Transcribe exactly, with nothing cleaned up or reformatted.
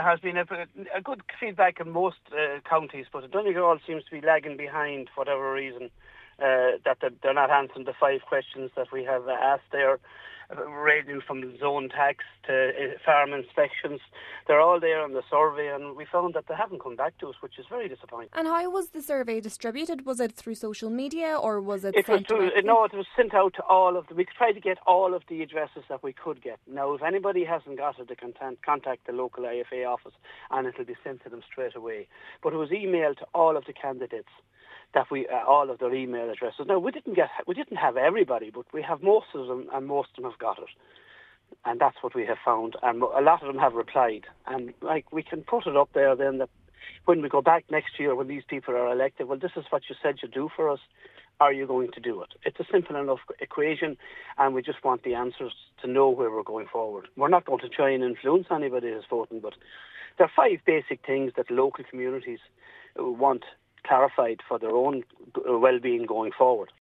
There has been a, a good feedback in most uh, counties, but Donegal seems to be lagging behind for whatever reason, uh, that they're, they're not answering the five questions that we have asked there, uh, ranging from zone tax to uh, farm inspections. They're all there on the survey, and we found that they haven't come back to us, which is very disappointing. And how was the survey distributed? Was it through social media or was it, it sent was through, directly? No, it was sent out to all of the... We tried to get all of the addresses that we could get. Now, if anybody hasn't got it, they can contact the local I F A office and it'll be sent to them straight away. But it was emailed to all of the candidates, that we uh, all of their email addresses. Now, we didn't get we didn't have everybody, but we have most of them, and most of them have got it. And that's what we have found. And a lot of them have replied. And like we can put it up there then that when we go back next year, when these people are elected, well, this is what you said you'd do for us. Are you going to do it? It's a simple enough equation, and we just want the answers to know where we're going forward. We're not going to try and influence anybody who's voting, but there are five basic things that local communities want clarified for their own well-being going forward.